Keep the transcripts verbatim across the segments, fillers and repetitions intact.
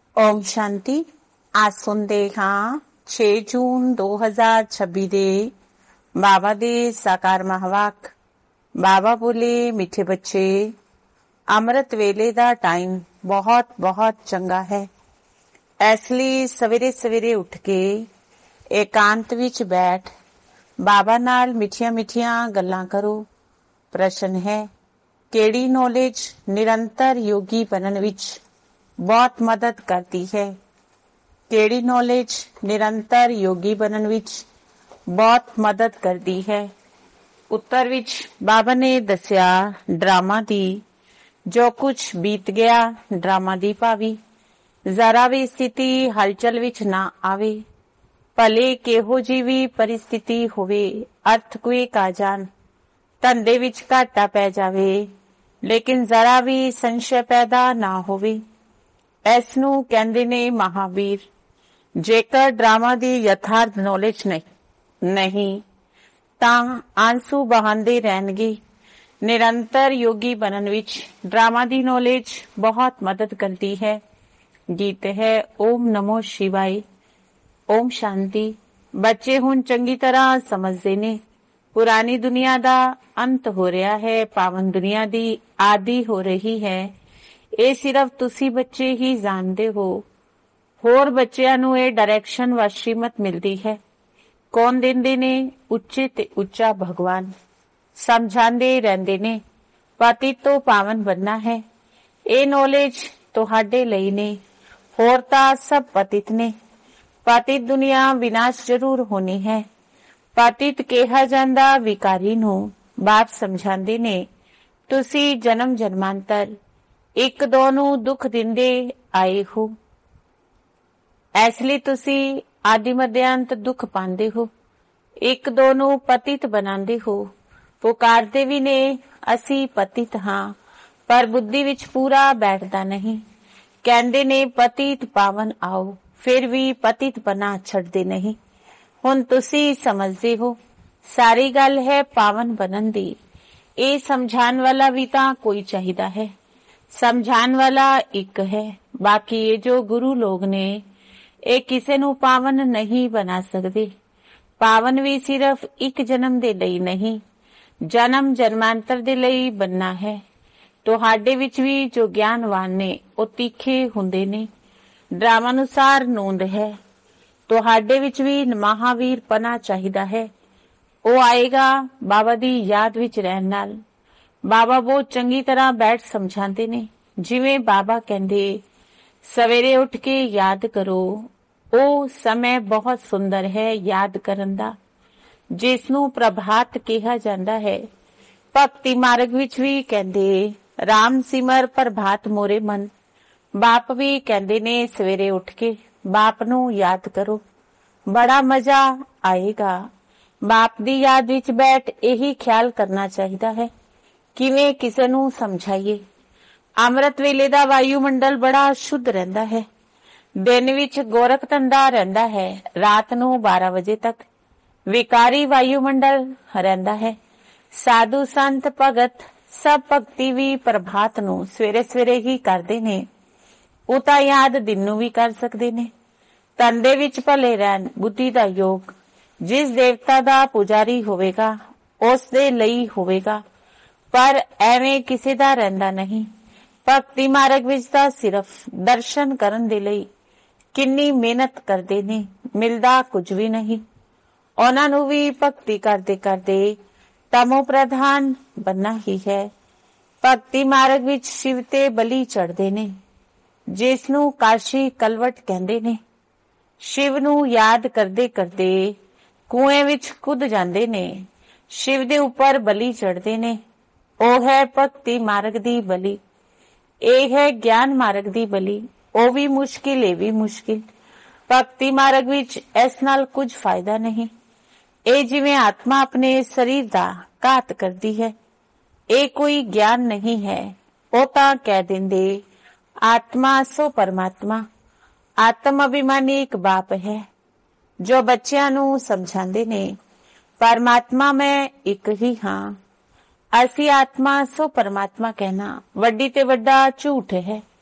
ਓਮ ਸ਼ਾਂਤੀ। ਅੱਜ ਸੁਣਦੇ ਹਾਂ ਛੇ ਜੂਨ ਦੋ ਹਜ਼ਾਰ ਛੱਬੀ ਦੇ ਬਾਬਾ ਦੇ ਸਾਕਾਰ ਮਹਾਵਾਕ। ਬਾਬਾ ਬੋਲੇ, ਮਿੱਠੇ ਬੱਚੇ, ਅੰਮ੍ਰਿਤ ਵੇਲੇ ਦਾ ਟਾਈਮ ਬਹੁਤ ਬਹੁਤ ਚੰਗਾ ਹੈ। ਇਸ ਲਈ ਸਵੇਰੇ ਸਵੇਰੇ ਉੱਠ ਕੇ ਇਕਾਂਤ ਵਿੱਚ ਬੈਠ ਬਾਬਾ ਨਾਲ ਮਿੱਠੀਆਂ ਮਿੱਠੀਆਂ ਗੱਲਾਂ ਕਰੋ। ਪ੍ਰਸ਼ਨ ਹੈ, ਕਿਹੜੀ ਨੌਲੇਜ ਨਿਰੰਤਰ ਯੋਗੀ ਬਣਨ ਵਿੱਚ ਬਹੁਤ ਮਦਦ ਕਰਦੀ ਹੈ? ਕਿਹੜੀ ਨੌਲੇਜ ਨਿਰੰਤਰ ਯੋਗੀ ਬਣਨ ਵਿੱਚ ਬਹੁਤ ਮਦਦ ਕਰਦੀ ਹੈ? ਉੱਤਰ ਵਿੱਚ ਬਾਬਾ ਨੇ ਦੱਸਿਆ, ਡਰਾਮਾ ਦੀ ਜੋ ਕੁਛ ਬੀਤ ਗਿਆ, ਡਰਾਮਾ ਦੀ ਭਾਵੀ ਜ਼ਰਾ ਵੀ ਸਥਿਤੀ ਹਲਚਲ ਵਿੱਚ ਨਾ ਆਵੇ। ਭਲੇ ਕਿਹੋ ਜਿਹੀ ਵੀ ਪਰਿਸਥਿਤੀ ਹੋਵੇ, ਅਰਥਕੁਏਕ ਆ ਜਾਣ, ਧੰਦੇ ਵਿੱਚ ਘਾਟਾ ਪੈ ਜਾਵੇ, ਲੇਕਿਨ ਜ਼ਰਾ ਵੀ ਸੰਸ਼ੈ ਪੈਦਾ ਨਾ ਹੋਵੇ। ਇਸ ਨੂੰ ਕਹਿੰਦੇ ਨੇ ਮਹਾਵੀਰ। ਜੇਕਰ ਡਰਾਮਾ ਦੀ ਯਥਾਰਥ ਨੌਲੇਜ ਨਹੀਂ ਨਹੀਂ ਤਾਂ ਆਂਸੂ ਬਹਾਉਂਦੇ ਰਹਿਣਗੇ। ਨਿਰੰਤਰ ਯੋਗੀ ਬਣਨ ਵਿੱਚ ਡਰਾਮਾ ਦੀ ਨੌਲੇਜ ਬਹੁਤ ਮਦਦ ਕਰਦੀ ਹੈ। ਗੀਤ ਹੈ ਓਮ ਨਮੋ ਸ਼ਿਵਾਏ। ਓਮ ਸ਼ਾਂਤੀ। ਬੱਚੇ ਹੁਣ ਚੰਗੀ ਤਰ੍ਹਾਂ ਸਮਝਦੇ ਨੇ ਪੁਰਾਣੀ ਦੁਨੀਆ ਦਾ ਅੰਤ ਹੋ ਰਿਹਾ ਹੈ, ਪਾਵਨ ਦੁਨੀਆ ਦੀ ਆਦੀ ਹੋ ਰਹੀ ਹੈ। ਇਹ ਸਿਰਫ ਤੁਸੀਂ ਬੱਚੇ ਹੀ ਜਾਣਦੇ ਹੋ। ਹੋਰ ਬੱਚਿਆਂ ਨੂੰ ਇਹ ਡਾਇਰੈਕਸ਼ਨ व ਸ਼੍ਰੀਮਤ ਮਿਲਦੀ ਹੈ। ਕੌਣ ਦਿੰਦੇ ਨੇ? ਉੱਚੇ ਤੇ ਉੱਚਾ ਭਗਵਾਨ ਸਮਝਾਉਂਦੇ ਰਹਿੰਦੇ ਨੇ ਪਤਿਤ ਤੋਂ ਪਾਵਨ ਬਣਨਾ ਹੈ। ਇਹ ਨੌਲੇਜ ਤੁਹਾਡੇ ਲਈ ਨੇ, ਹੋਰ ਤਾਂ ਸਭ ਪਤਿਤ ਨੇ। ਪਤਿਤ ਦੁਨੀਆ ਵਿਨਾਸ਼ ਜ਼ਰੂਰ ਹੋਣੀ ਹੈ। ਪਤਿਤ ਕਿਹਾ ਜਾਂਦਾ ਵਿਕਾਰੀ ਨੂੰ। ਬਾਪ ਸਮਝਾਉਂਦੇ ਨੇ ਤੁਸੀਂ ਜਨਮ ਜਨਮਾਂਤਰ ਇੱਕ ਦੋ ਨੂੰ ਦੁੱਖ ਦਿੰਦੇ ਆਏ ਹੋ, ਇਸ ਲਈ ਤੁਸੀਂ ਆਦਿ ਮਧਿਅੰਤ ਦੁੱਖ ਪਾਉਂਦੇ ਹੋ। ਇੱਕ ਦੋ ਨੂੰ ਪਤਿਤ ਬਣਾਉਂਦੇ ਹੋ। ਪੁਕਾਰਦੇ ਵੀ ਨੇ ਅਸੀਂ ਪਤਿਤ ਹਾਂ, ਪਰ ਬੁੱਧੀ ਵਿੱਚ ਪੂਰਾ ਬੈਠਦਾ ਨਹੀਂ। ਕਹਿੰਦੇ ਨੇ ਪਤਿਤ ਪਾਵਨ ਆਓ, ਫਿਰ ਵੀ ਪਤਿਤ ਬਣਾ ਛੱਡਦੇ ਨਹੀਂ। ਹੁਣ ਤੁਸੀਂ ਸਮਝਦੇ ਹੋ ਸਾਰੀ ਗੱਲ ਹੈ ਪਾਵਨ ਬਣਨ ਦੀ। ਇਹ ਸਮਝਾਉਣ ਵਾਲਾ ਵੀ ਤਾਂ ਕੋਈ ਚਾਹੀਦਾ ਹੈ। ਸਮਝਾਉਣ ਵਾਲਾ ਇੱਕ ਹੈ, ਬਾਕੀ ਇਹ ਜੋ ਗੁਰੂ ਲੋਕ ਨੇ ਇਹ ਕਿਸੇ ਨੂੰ ਪਾਵਨ ਨਹੀਂ ਬਣਾ ਸਕਦੇ। ਪਾਵਨ ਵੀ ਸਿਰਫ ਇੱਕ ਜਨਮ ਦੇ ਲਈ ਨਹੀਂ, ਜਨਮ ਜਨਮਾਂਤਰ ਦੇ ਲਈ ਬਣਨਾ ਹੈ। ਤੁਹਾਡੇ ਵਿੱਚ ਵੀ ਜੋ ਗਿਆਨਵਾਨ ਨੇ ਉਹ ਤਿੱਖੇ ਹੁੰਦੇ ਨੇ। ਡਰਾਮਾ ਅਨੁਸਾਰ ਨੂੰਦ ਹੈ। ਤੁਹਾਡੇ ਵਿੱਚ ਵੀ ਮਹਾਵੀਰ ਪਨਾ ਚਾਹੀਦਾ ਹੈ। ਉਹ ਆਏਗਾ ਬਾਬਾ ਦੀ ਯਾਦ ਵਿੱਚ ਰਹਿਣ ਨਾਲ। ਬਾਬਾ ਬਹੁਤ ਚੰਗੀ ਤਰ੍ਹਾਂ ਬੈਠ ਸਮਝਾਉਂਦੇ ਨੇ। ਜਿਵੇਂ ਬਾਬਾ ਕਹਿੰਦੇ ਸਵੇਰੇ ਉੱਠ ਕੇ ਯਾਦ ਕਰੋ। ਉਹ ਸਮੇਂ ਬਹੁਤ ਸੁੰਦਰ ਹੈ ਯਾਦ ਕਰਨ ਦਾ, ਜਿਸ ਨੂੰ ਪ੍ਰਭਾਤ ਕਿਹਾ ਜਾਂਦਾ ਹੈ। ਭਗਤੀ ਮਾਰਗ ਵਿੱਚ ਵੀ ਕਹਿੰਦੇ ਰਾਮ ਸਿਮਰ ਪ੍ਰਭਾਤ ਮੋਰੇ ਮਨ। ਬਾਪ ਵੀ ਕਹਿੰਦੇ ਨੇ ਸਵੇਰੇ ਉੱਠ ਕੇ ਬਾਪ ਨੂੰ ਯਾਦ ਕਰੋ, ਬੜਾ ਮਜ਼ਾ ਆਏਗਾ। ਬਾਪ ਦੀ ਯਾਦ ਵਿੱਚ ਬੈਠ ਇਹੀ ਖਿਆਲ ਕਰਨਾ ਚਾਹੀਦਾ ਹੈ ਕਿਵੇਂ ਕਿਸੇ ਨੂੰ ਸਮਝਾਈਏ। ਅੰਮ੍ਰਿਤ ਵੇਲੇ ਦਾ ਵਾਯੂਮੰਡਲ ਬੜਾ ਸ਼ੁੱਧ ਰਹਿੰਦਾ ਹੈ। ਦਿਨ ਵਿੱਚ ਗੋਰਖ ਧੰਦਾ ਰਹਿੰਦਾ ਹੈ, ਰਾਤ ਨੂੰ ਬਾਰਾਂ ਵਜੇ ਤੱਕ ਵਿਕਾਰੀ ਵਾਯੂਮੰਡਲ ਰਹਿੰਦਾ ਹੈ। ਸਾਧੂ ਸੰਤ ਭਗਤ ਸਭ ਭਗਤੀ ਵੀ ਪ੍ਰਭਾਤ ਨੂੰ ਸਵੇਰੇ ਸਵੇਰੇ ਹੀ ਕਰਦੇ ਨੇ। ਉਹ ਤਾਂ ਯਾਦ ਦਿਨ ਨੂੰ ਵੀ ਕਰ ਸਕਦੇ ਨੇ। ਧੰਦੇ ਵਿੱਚ ਭਲੇ ਰਹਿਣ, ਬੁੱਧੀ ਦਾ ਯੋਗ ਜਿਸ ਦੇਵਤਾ ਦਾ ਪੁਜਾਰੀ ਹੋਵੇਗਾ ਉਸ ਦੇ ਲਈ ਹੋਵੇਗਾ, ਪਰ ਐਵੇਂ ਕਿਸੇ ਦਾ ਰਹਿੰਦਾ ਨਹੀਂ। ਭਗਤੀ ਮਾਰਗ ਵਿੱਚ ਤਾਂ ਸਿਰਫ ਦਰਸ਼ਨ ਕਰਨ ਦੇ ਲਈ ਕਿੰਨੀ ਮਿਹਨਤ ਕਰਦੇ ਨੇ, ਮਿਲਦਾ ਕੁਝ ਵੀ ਨਹੀਂ। ਉਹਨਾਂ ਨੂੰ ਵੀ ਭਗਤੀ ਕਰਦੇ ਕਰਦੇ ਤਮੋ ਪ੍ਰਧਾਨ ਬਣਨਾ ਹੀ ਹੈ। ਭਗਤੀ ਮਾਰਗ ਵਿੱਚ ਸ਼ਿਵ ਤੇ ਬਲੀ ਚੜ੍ਹਦੇ ਨੇ, ਜਿਸ ਨੂੰ ਕਾਸ਼ੀ ਕਲਵਟ ਕਹਿੰਦੇ ਨੇ। ਸ਼ਿਵ ਨੂੰ ਯਾਦ ਕਰਦੇ ਕਰਦੇ ਕੁਐਂ ਵਿੱਚ ਕੁੱਦ ਜਾਂਦੇ ਨੇ। ਸ਼ਿਵ ਦੇ ਉੱਪਰ ਬਲੀ ਚੜ੍ਹਦੇ ਨੇ। ਉਹ ਹੈ ਭਗਤੀ ਮਾਰਗ ਦੀ ਬਲੀ। ਇਹ ਹੈ ਗਿਆਨ ਮਾਰਗ ਦੀ ਬਲੀ। ਉਹ ਵੀ ਮੁਸ਼ਕਿਲ, ਇਹ ਵੀ ਮੁਸ਼ਕਿਲ। ਭਗਤੀ ਮਾਰਗ ਵਿੱਚ ਇਸ ਨਾਲ ਕੁਝ ਫਾਇਦਾ ਨਹੀਂ। ਇਹ ਜਿਵੇਂ ਆਤਮਾ ਆਪਣੇ ਸਰੀਰ ਦਾ ਘਾਤ ਕਰਦੀ ਹੈ। ਇਹ ਕੋਈ ਗਿਆਨ ਨਹੀਂ ਹੈ। ਉਹ ਤਾਂ ਕਹਿ ਦਿੰਦੇ ਆਤਮਾ ਸੋ ਪਰਮਾਤਮਾ। ਆਤਮ ਅਭਿਮਾਨੀ ਇੱਕ ਬਾਪ ਹੈ ਜੋ ਬੱਚਿਆਂ ਨੂੰ ਸਮਝਾਉਂਦੇ ਨੇ ਪਰਮਾਤਮਾ ਮੈਂ ਇੱਕ ਹੀ ਹਾਂ। ਅਸੀਂ ਆਤਮਾ ਸੋ ਪਰਮਾਤਮਾ ਕਹਿਣਾ ਵੱਡੀ ਤੇ ਵੱਡਾ ਝੂਠ ਹੈ।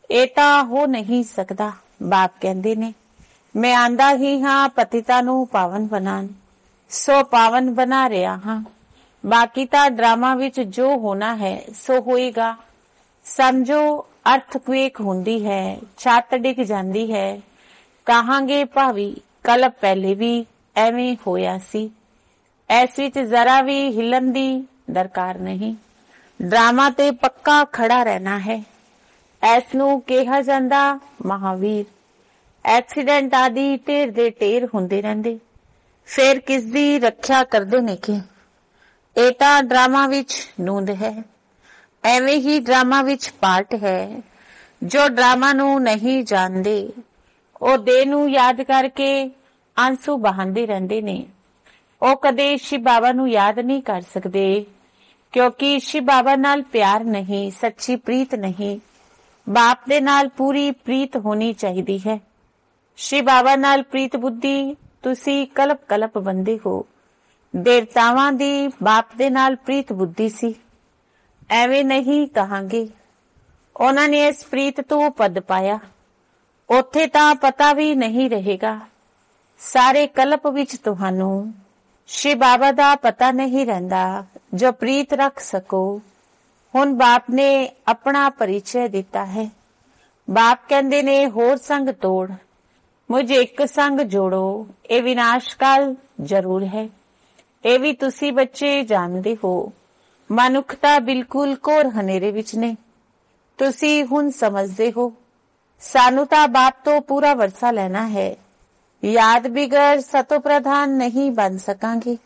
ਇਹ ਤਾਂ ਹੋ ਨਹੀਂ ਸਕਦਾ। ਬਾਪ ਕਹਿੰਦੇ ਨੇ ਮੈਂ ਆਂਦਾ ਹੀ ਹਾਂ ਪਤਿਤਾਂ ਨੂੰ ਪਾਵਨ ਬਣਾਉਣ, ਸੋ ਪਾਵਨ ਬਣਾ ਰਿਹਾ ਹਾਂ। ਬਾਕੀ ਤਾਂ ਡਰਾਮਾ ਵਿੱਚ ਜੋ ਹੋਣਾ ਹੈ ਸੋ ਹੋਏਗਾ। ਸਮਝੋ ਅਰਥਕਵੇਕ ਹੁੰਦੀ ਹੈ, ਛੱਤ ਡਿੱਗ ਜਾਂਦੀ ਹੈ, ਕਹਾਂਗੇ ਭਾਵੀ ਕਲਪ ਪਹਿਲੇ ਵੀ ਐਵੇਂ ਹੋਇਆ ਸੀ। ਇਸ ਵਿੱਚ ਜ਼ਰਾ ਵੀ ਹਿਲਣ ਦੀ ਦਰਕਾਰ ਨਹੀਂ। ਡਰਾਮਾ ਤੇ ਪੱਕਾ ਖੜਾ ਰਹਿਣਾ ਹੈ। ਇਸ ਨੂੰ ਕਿਹਾ ਜਾਂਦਾ ਮਹਾਵੀਰ। ਐਕਸੀਡੈਂਟ ਆਦਿ ਢੇਰ ਦੇ ਢੇਰ ਹੁੰਦੇ ਰਹਿੰਦੇ, ਫਿਰ ਕਿਸ ਦੀ ਰੱਖਿਆ ਕਰਦੇ ਨੇ ਕਿ ਇਹ ਤਾਂ ਡਰਾਮਾ ਵਿੱਚ ਨੂੰਦ ਹੈ। ਐਵੇਂ ਹੀ ਡਰਾਮਾ ਵਿੱਚ ਪਾਰਟ ਹੈ। ਜੋ ਡਰਾਮਾ ਨੂੰ ਨਹੀਂ ਜਾਣਦੇ ਉਹ ਦੇਹ ਨੂੰ ਯਾਦ ਕਰਕੇ ਆਂਸੂ ਬਹਾਉਂਦੇ ਰਹਿੰਦੇ ਨੇ। ਉਹ ਕਦੇ ਸ਼ਿਵ ਬਾਬਾ ਨੂੰ ਯਾਦ ਨਹੀਂ ਕਰ ਸਕਦੇ, ਕਿਉਂਕਿ ਸ਼ਿਵ ਬਾਬਾ ਨਾਲ ਪਿਆਰ ਨਹੀਂ, ਸੱਚੀ ਪ੍ਰੀਤ ਨਹੀਂ। ਬਾਪ ਦੇ ਨਾਲ ਪੂਰੀ ਪ੍ਰੀਤ ਹੋਣੀ ਚਾਹੀਦੀ ਹੈ। ਸ਼ਿਵ ਬਾਬਾ ਨਾਲ ਪ੍ਰੀਤ ਬੁੱਧੀ ਤੁਸੀਂ ਕਲਪ ਕਲਪ ਬੰਦੇ ਹੋ। ਦੇਵਤਾਵਾਂ ਦੀ ਬਾਪ ਦੇ ਨਾਲ ਪ੍ਰੀਤ ਬੁੱਧੀ ਸੀ। ਐਵੇਂ ਨਹੀਂ ਕਹਾਂਗੇ। ਉਹਨਾਂ ਨੇ ਇਸ ਪ੍ਰੀਤ ਤੋਂ ਪਦ ਪਾਇਆ। ਉੱਥੇ ਤਾਂ ਪਤਾ ਵੀ ਨਹੀਂ ਰਹੇਗਾ। ਸਾਰੇ ਕਲਪ ਵਿੱਚ ਤੁਹਾਨੂੰ ਸ਼ਿਵ ਬਾਬਾ ਦਾ ਪਤਾ ਨਹੀਂ ਰਹਿੰਦਾ ਜੋ ਪ੍ਰੀਤ ਰੱਖ ਸਕੋ। ਹੁਣ ਬਾਪ ਨੇ ਆਪਣਾ ਪਰਿਚੈ ਦਿੱਤਾ ਹੈ। ਬਾਪ ਕਹਿੰਦੇ ਨੇ ਹੋਰ ਸੰਗ ਤੋੜ, ਮੁਝ ਇੱਕ ਸੰਗ ਜੋੜੋ। ਇਹ ਵਿਨਾਸ਼ਕਾਲ ਜ਼ਰੂਰ ਹੈ। ਇਹ ਵੀ ਤੁਸੀਂ ਬੱਚੇ ਜਾਣਦੇ ਹੋ। ਮਨੁੱਖਤਾ ਬਿਲਕੁਲ ਘੋਰ ਹਨੇਰੇ ਵਿੱਚ ਨੇ। ਤੁਸੀਂ ਹੁਣ ਸਮਝਦੇ ਹੋ। ਸਾਨੂੰ ਤਾਂ ਬਾਪ ਤੋਂ ਪੂਰਾ ਵਰਸਾ ਲੈਣਾ ਹੈ। ਯਾਦ ਬਿਗੜ ਸਤੋ ਪ੍ਰਧਾਨ ਨਹੀਂ ਬਣ ਸਕਾਂਗੇ।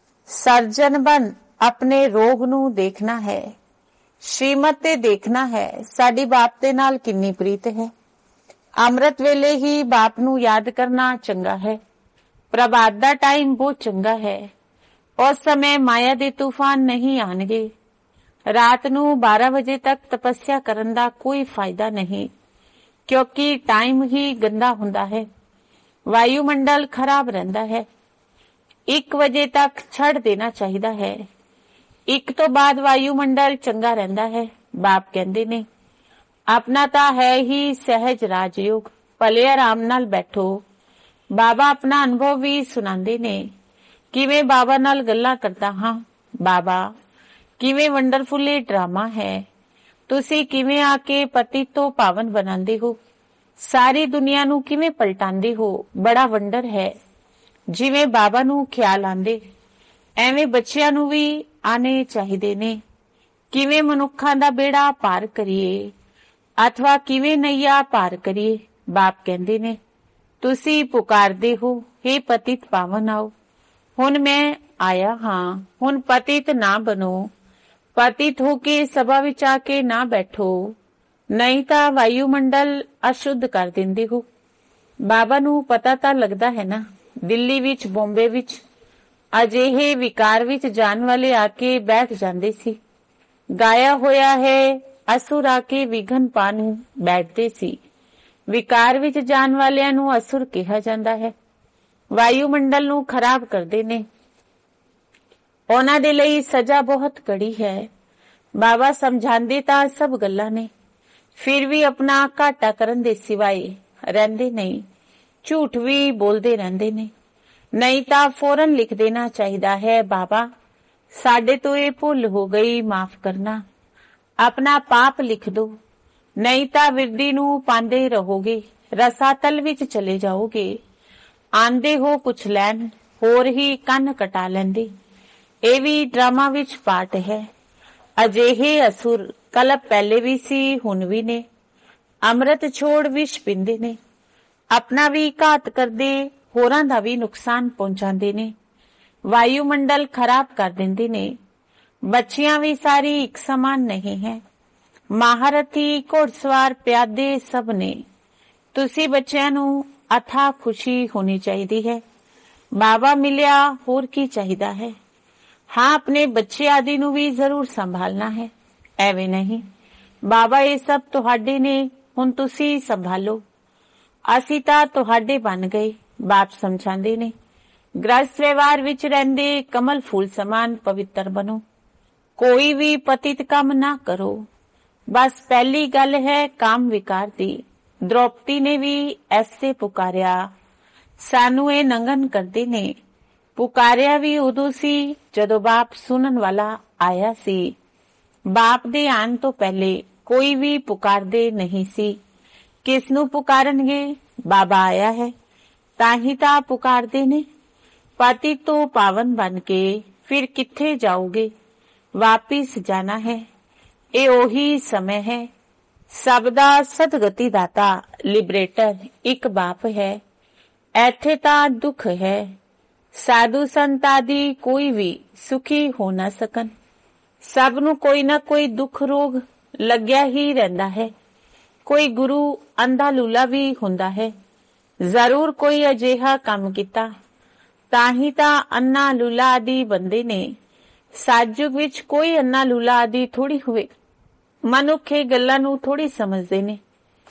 ਸਰਜਨ ਬਣ ਆਪਣੇ ਰੋਗ ਨੂੰ ਦੇਖਣਾ ਹੈ, ਸ਼੍ਰੀਮਤ ਤੇ ਦੇਖਣਾ ਹੈ ਸਾਡੀ ਬਾਪ ਦੇ ਨਾਲ ਕਿੰਨੀ ਪ੍ਰੀਤ ਹੈ। ਅੰਮ੍ਰਿਤ ਵੇਲੇ ਹੀ ਬਾਪ ਨੂੰ ਯਾਦ ਕਰਨਾ ਚੰਗਾ ਹੈ। ਪ੍ਰਭਾਤ ਦਾ ਟਾਈਮ ਬਹੁਤ ਚੰਗਾ ਹੈ। ਉਸ ਸਮੇਂ ਮਾਇਆ ਦੇ ਤੂਫਾਨ ਨਹੀਂ ਆਣਗੇ। ਰਾਤ ਨੂੰ ਬਾਰਾਂ ਵਜੇ ਤੱਕ ਤਪੱਸਿਆ ਕਰਨ ਦਾ ਕੋਈ ਫਾਇਦਾ ਨਹੀਂ, ਕਿਉਂਕਿ ਟਾਈਮ ਹੀ ਗੰਦਾ ਹੁੰਦਾ ਹੈ। ਵਾਯੂਮੰਡਲ ਖਰਾਬ ਰਹਿੰਦਾ ਹੈ। ਇੱਕ ਵਜੇ ਤੱਕ ਛੱਡ ਦੇਣਾ ਚਾਹੀਦਾ ਹੈ। ਇੱਕ ਤੋਂ ਬਾਅਦ ਵਾਯੂਮੰਡਲ ਚੰਗਾ ਰਹਿੰਦਾ ਹੈ। ਬਾਪ ਕਹਿੰਦੇ ਨੇ ਆਪਣਾ ਤਾਂ ਹੈ ਹੀ ਸਹਿਜ ਰਾਜਯੋਗ, ਭਲੇ ਆਰਾਮ ਨਾਲ ਬੈਠੋ। ਬਾਬਾ ਆਪਣਾ ਅਨੁਭਵ ਵੀ ਸੁਣਾਉਂਦੇ ਨੇ। ਕਿਵੇਂ ਬਾਬਾ ਨਾਲ ਗੱਲਾਂ ਕਰਦਾ ਹਾਂ। ਬਾਬਾ ਕਿਵੇਂ ਵੰਡਰਫੁਲੀ ਡਰਾਮਾ ਹੈ। ਤੁਸੀਂ ਕਿਵੇਂ ਆ ਕੇ ਪਤੀ ਤੋਂ ਪਾਵਨ ਬਣਾਉਂਦੇ ਹੋ। ਸਾਰੀ ਦੁਨੀਆ ਨੂੰ ਕਿਵੇਂ ਪਲਟਾਉਂਦੇ ਹੋ। ਬੜਾ ਵੰਡਰ ਹੈ। ਜਿਵੇਂ ਬਾਬਾ ਨੂੰ ਖਿਆਲ ਆਂਦੇ ਐਵੇਂ ਬੱਚਿਆਂ ਨੂੰ ਵੀ ਆਣੇ ਚਾਹੀਦੇ ਨੇ। ਕਿਵੇਂ ਮਨੁੱਖਾਂ ਦਾ ਬੇੜਾ ਪਾਰ ਕਰੀਏ ਅਥਵਾ ਕਿਵੇਂ ਨਈਆ ਪਾਰ ਕਰੀਏ। ਬਾਪ ਕਹਿੰਦੇ ਨੇ ਤੁਸੀਂ ਪੁਕਾਰਦੇ ਹੋ हे ਪਤਿਤ ਪਾਵਨ ਆਓ। ਹੁਣ ਮੈਂ ਆਇਆ ਹਾਂ। ਹੁਣ ਪਤਿਤ ਨਾ ਬਣੋ। ਪਤਿਤ ਹੋ ਕੇ ਸਭਾ ਵਿੱਚ ਆ ਕੇ ਨਾ ਬੈਠੋ, ਨਹੀਂ ਤਾਂ ਵਾਯੂਮੰਡਲ ਅਸ਼ੁੱਧ ਕਰ ਦਿੰਦੇ ਹੋ। ਬਾਬਾ ਨੂੰ ਪਤਾ ਤਾਂ ਲੱਗਦਾ ਹੈ ਨਾ। ਦਿੱਲੀ ਵਿੱਚ, ਬੰਬੇ ਵਿੱਚ ਅਜਿਹੇ ਵਿਕਾਰ ਵਿੱਚ ਜਾਣ ਵਾਲੇ ਆ ਕੇ ਬੈਠ ਜਾਂਦੇ ਸੀ। ਗਾਇਆ ਹੋਇਆ ਹੈ ਅਸੁਰ ਆ ਕੇ ਵਿਘਨ ਪਾ ਨੂੰ ਬੈਠਦੇ ਸੀ। ਵਿਕਾਰ ਵਿੱਚ ਜਾਣ ਵਾਲਿਆਂ ਨੂੰ ਅਸੁਰ ਕਿਹਾ ਜਾਂਦਾ ਹੈ। ਵਾਯੂਮੰਡਲ ਨੂੰ ਖਰਾਬ ਕਰਦੇ ਨੇ। ਉਹਨਾਂ ਦੇ ਲਈ ਸਜ਼ਾ ਬਹੁਤ ਕੜੀ ਹੈ। ਬਾਬਾ ਸਮਝਾਉਂਦੇ ਤਾਂ ਸਭ ਗੱਲਾਂ ਨੇ, ਫਿਰ ਵੀ ਆਪਣਾ ਘਾਟਾ ਕਰਨ ਦੇ ਸਿਵਾਏ ਰਹਿੰਦੇ ਨਹੀਂ। ਝੂਠ ਵੀ ਬੋਲਦੇ ਰਹਿੰਦੇ ਨੇ। ਨਹੀਂ ਤਾਂ ਫੌਰਨ ਲਿਖ ਦੇਣਾ ਚਾਹੀਦਾ ਹੈ ਬਾਬਾ ਸਾਡੇ ਤੋਂ ਇਹ ਭੁੱਲ ਹੋ ਗਈ, ਮਾਫ ਕਰਨਾ। ਆਪਣਾ ਪਾਪ ਲਿਖ ਦੋ, ਨਹੀਂ ਤਾਂ ਵਿਰਦੀ ਨੂੰ ਪਾਉਂਦੇ ਰਹੋਗੇ, ਰਸਾਤਲ ਵਿੱਚ ਚਲੇ ਜਾਓਗੇ। ਆਂਦੇ ਹੋ ਪੁੱਛ ਲੈਣ, ਹੋਰ ਹੀ ਕੰਨ ਕਟਾ ਲੈਂਦੇ। ਇਹ ਵੀ ਡਰਾਮਾ ਵਿੱਚ ਪਾਰਟ ਹੈ। ਅਜਿਹੇ ਅਸੁਰ ਕਲਪ ਪਹਿਲੇ ਵੀ ਸੀ, ਹੁਣ ਵੀ ਨੇ। ਅੰਮ੍ਰਿਤ ਛੋੜ ਵਿਸ਼ ਪੀਂਦੇ ਨੇ। ਆਪਣਾ ਵੀ ਘਾਤ ਕਰਦੇ, ਹੋਰਾਂ ਦਾ ਵੀ ਨੁਕਸਾਨ ਪਹੁੰਚਾਉਂਦੇ ਨੇ। ਵਾਯੂਮੰਡਲ ਖਰਾਬ ਕਰ ਦਿੰਦੇ ਨੇ। ਬੱਚੀਆਂ ਵੀ ਸਾਰੀ ਇੱਕ ਸਮਾਨ ਨਹੀਂ ਹੈ। ਮਹਾਰਥੀ, ਘੋੜਸਵਾਰ, ਪਿਆਦੇ ਸਭ ਨੇ। ਤੁਸੀਂ ਬੱਚਿਆਂ ਨੂੰ ਅਥਾਹ ਖੁਸ਼ੀ ਹੋਣੀ ਚਾਹੀਦੀ ਹੈ। ਬਾਬਾ ਮਿਲਿਆ, ਹੋਰ ਕੀ ਚਾਹੀਦਾ ਹੈ। ਹਾਂ, ਆਪਣੇ ਬੱਚੇ ਆਦਿ ਨੂੰ ਵੀ ਜ਼ਰੂਰ ਸੰਭਾਲਣਾ ਹੈ। ਐਵੇਂ ਨਹੀਂ ਬਾਬਾ ਇਹ ਸਭ ਤੁਹਾਡੇ ਨੇ, ਹੁਣ ਤੁਸੀਂ ਸੰਭਾਲੋ। ਅਸੀਂ ਤਾਂ ਤੁਹਾਡੇ ਬਣ ਗਏ। ਬਾਪ ਸਮਝਾਉਂਦੇ ਨੇ ਗ੍ਰਸਤ ਵਿਵਹਾਰ ਵਿੱਚ ਰਹਿੰਦੇ ਕਮਲ ਫੂਲ ਸਮਾਨ ਪਵਿੱਤਰ ਬਣੋ। ਕੋਈ ਵੀ ਪਤਿਤ ਕੰਮ ਨਾ ਕਰੋ। बस पहली गल है काम विकार दी। द्रौपदी ने भी ऐसे पुकारिया, सानू ये नंगन करते ने। पुकारिया भी उदों सी जदों बाप सुनन वाला आया सी। बाप दे आन तो पहले कोई भी पुकारदे नहीं सी। किसनू पुकारनगे? बाबा आया है ताही ता पुकारदे ने। पति तो पावन बन के फिर किथे जाओगे? वापिस जाना है, ये ओही समय है। सबदा सदगति दाता लिबरेटर एक बाप है। ऐथे ता दुख है, साधु संत आदि कोई भी सुखी हो न सकन। सब नू कोई ना कोई दुख रोग लग्या ही रहंदा है। कोई गुरु अंधा लूला भी हुंदा है। जरूर कोई अजिहा काम कीता ताही ता अन्ना लूला आदि बंदे ने। साजुग विच कोई अन्ना लूला आदि थोड़ी हुए। मनुख ये गल्लां नू थोड़ी समझदे ने।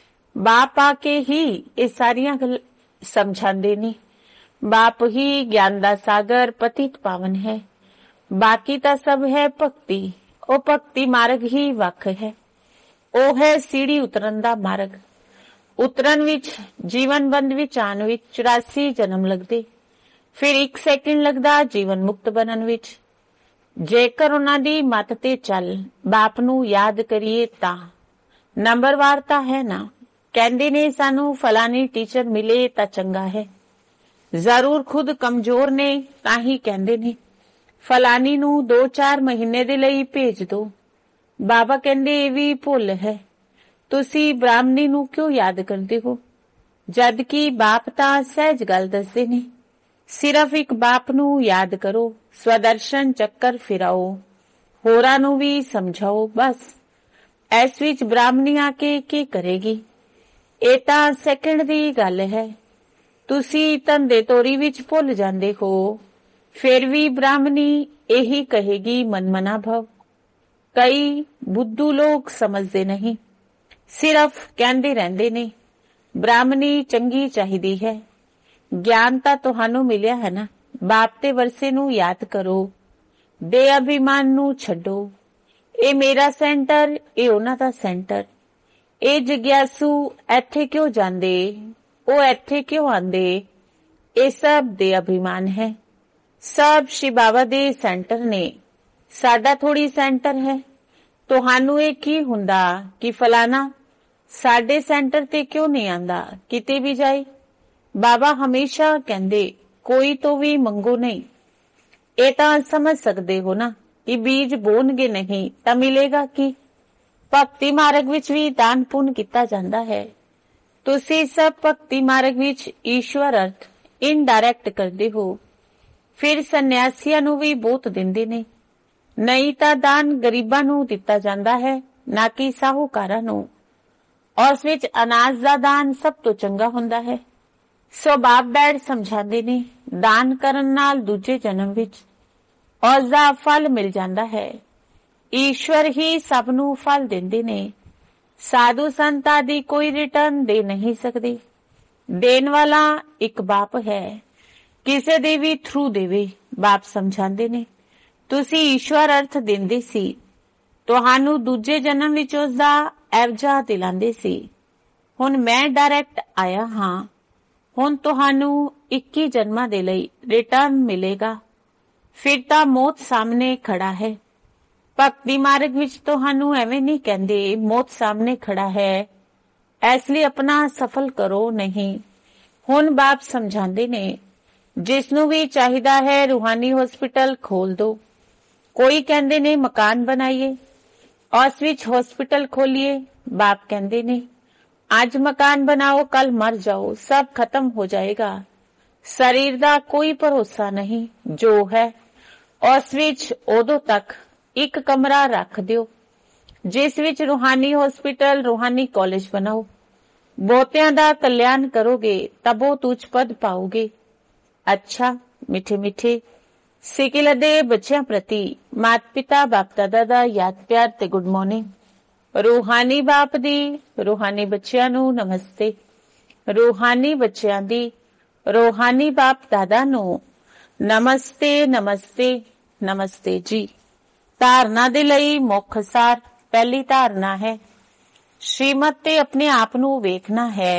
बाप आके ही ये सारियां गल समझांदे ने। बाप ही ज्ञान दा सागर पतित पावन है। बाकी ता सब है भक्ति। ओ भक्ति मार्ग ही वख है। ओ है सीढ़ी उतरन दा मार्ग। उतरन विच जीवन बंद विच आन विच चौरासी जन्म लगदे। फिर एक सैकेंड लगदा जीवन मुक्त बनन विच। जेकर उन्हां दी मत ते चल बाप नू याद करिए ता नंबरवार ता है ना। कहंदे ने सानू फलानी टीचर मिले ता चंगा है। जरूर खुद कमजोर ने ताही कहंदे ने फलानी नू दो चार महीने दे लई भेज दो। बाबा कहंदे ये भी भुल है। तुसी ब्राह्मणी नू क्यों याद करदे हो? जद कि बाप ता सहज गल दसदे ने। सिर्फ एक बाप नू याद करो, स्वदर्शन चक्कर फिराओ, होरां नू भी समझाओ। बस ऐस विच ब्राह्मणी आके की करेगी? ये तां सैकंड दी गल है। तुसी धंधे तोरी विच भुल जांदे हो, फिर भी ब्राह्मणी यही कहेगी मनमना भव। कई बुद्धू लोग समझदे नहीं, सिर्फ कहंदे रहंदे ने ब्राह्मणी चंगी चाहिदी है। ज्ञान ता तुहानू मिलिया है ना। बाप ते वरसे नू याद करो, दे अभिमान नू छड्डो। ए मेरा सेंटर, ए उन्हां दा सेंटर। ए जिग्यासू एथे क्यों जांदे, ओ एथे क्यों आंदे? ए सब दे अभिमान है। सब श्री बाबा दे सेंटर ने, साडा थोड़ी सेंटर है। तुहानू ए की हुंदा कि फलाना साडे सेंटर ते क्यों नहीं आंदा? किते भी जाए बाबा हमेशा कहंदे कोई तो भी मंगो नहीं। ये तां समझ सकते हो ना कि बीज बोनगे नहीं तां मिलेगा की? भक्ति मार्ग विच भी दान पुण्य किया जाता है। तुसी सब भक्ति मार्ग विच ईश्वर अर्थ इनडायरैक्ट करते हो। फिर सन्यासियां नू भी बहुत दिंदे ने। नहीं तां दान गरीबां नू दिता जाता है, ना कि साहूकारां नू। और उस विच अनाज दा दान सब तो चंगा हुंदा है। सो बाप डैड समझाते ने दान करन नाल दूजे जन्म विच उसदा फल मिल जाता है। ईश्वर ही सब नू फल देंदे ने। साधु संत आदि कोई रिटर्न दे नहीं सकते। देन वाला एक बाप है। किसे दे भी थ्रू देवे बाप समझाते ने। तुसी ईश्वर अर्थ देंदे सी, तुहानू दूजे जन्म विच उसदा एवजा दिलांदे सी। हुण मैं डायरैक्ट आया हां। हुण तुहानू इक्की जन्मां दे लई रिटर्न मिलेगा। फिर तां मौत सामने खड़ा है। भक्ति मार्ग विच तुहानू एवें नहीं कहंदे मौत सामने खड़ा है, इसलिए अपना सफल करो नहीं। हुण बाप समझांदे ने जिसनू भी चाहिदा है रूहानी हॉस्पिटल खोल दो। कोई कहंदे ने मकान बनाइए, उस विच हॉस्पिटल खोलिए। बाप कहंदे ने आज मकान बनाओ कल मर जाओ, सब खत्म हो जाएगा। शरीर दा कोई भरोसा नहीं। जो है उस विच उदों तक एक कमरा रख दियो जिस विच रूहानी हॉस्पिटल रूहानी कॉलेज बनाओ। बहुतियां दा कल्याण करोगे तब बहुत उच्च पद पाओगे। अच्छा मिठे मिठे सिकिल दे बच्चों प्रति माता पिता बाप दादा दा याद प्यार ते गुड मॉर्निंग। रूहानी बाप दी रूहानी बच्चियां नू नमस्ते। रूहानी बच्चियां दी रूहानी बाप दादा नू नमस्ते नमस्ते नमस्ते जी। धारणा दे लई मुख सार। पहली धारणा है श्रीमत ते अपने आप नू वेखना है।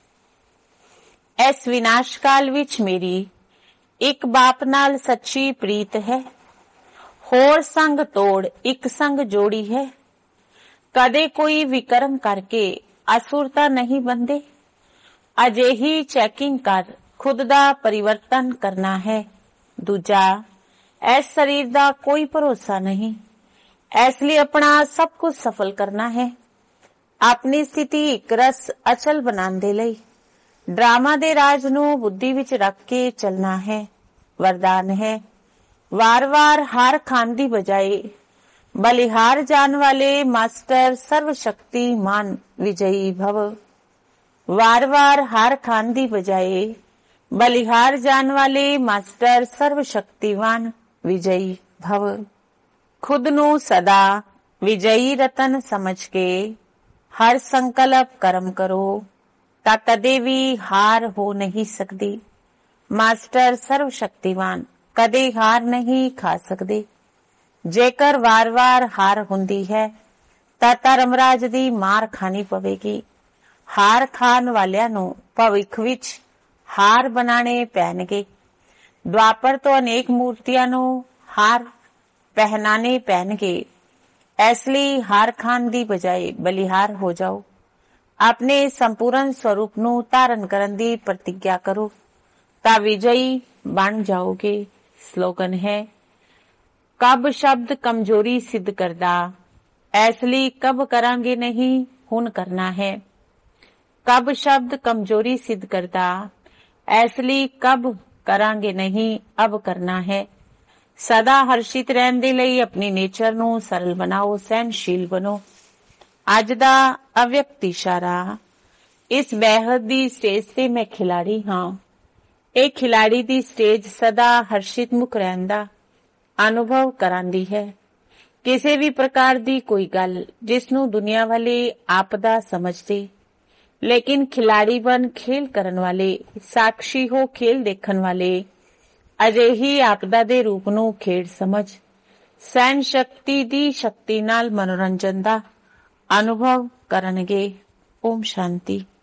इस विनाश काल विच मेरी एक बाप नाल सच्ची प्रीत है। होर संग तोड़ एक संग जोड़ी है। कदे कोई विक्रम करके असुरता नहीं बनदे। अजेही चैकिंग कर खुद दा परिवर्तन करना है। दूजा, इस शरीर दा कोई भरोसा नहीं, इसलिए अपना सब कुछ सफल करना है। अपनी स्थिति एक रस अचल बनाने दे लई ड्रामा दे राज नू बुद्धि विच रख के चलना है। वरदान है, वार वार हार खान दी बजाय बलिहार जान वाले मास्टर सर्वशक्तिमान विजयी भव। वार वार हार खान दी बजाय बलिहार जान वाले मास्टर सर्वशक्तिवान विजयी भव। खुद नू सदा विजयी रतन समझ के हर संकल्प कर्म करो ता कदे भी हार हो नहीं सकती। मास्टर सर्वशक्तिवान कदे हार नहीं खा सकते। जेकर वार वार हार हुंदी है ता धर्मराज दी मार खानी पवेगी। हार खान वालियां नू भविख विच हार बनाने पैणगे। द्वापर तो अनेक मूर्तियां नू हार पहनाने पैणगे। इसलिए हार खान दी बजाय बलिहार हो जाओ। अपने संपूर्ण स्वरूप नू धारण करन दी प्रतिज्ञा करो ता विजयी बन जाओगे। स्लोगन है, कब शब्द कमजोरी सिद्ध करदा, इसलिए कब करांगे नहीं हुन करना है। कब शब्द कमजोरी सिद्ध करदा, इसलिए कब करांगे नहीं अब करना है। सदा हर्षित रहने दे लई अपनी नेचर नू सरल बनाओ, सहनशील बनो। अज दा अव्यक्त इशारा, इस बेहद दी स्टेज ते मैं खिलाड़ी हाँ। ਇਹ खिलाड़ी दी स्टेज सदा हर्षित मुख रहन दा अनुभव करांदी है। किसी भी प्रकार दी कोई गल जिसनू दुनिया वाले आपदा समझदे, लेकिन खिलाड़ी बन खेल करन वाले, साक्षी हो खेल देखन वाले अजेही आपदा दे रूप नू खेड समझ सहन शक्ति दी शक्ति नाल मनोरंजन दा अनुभव करनगे। ओम शांति।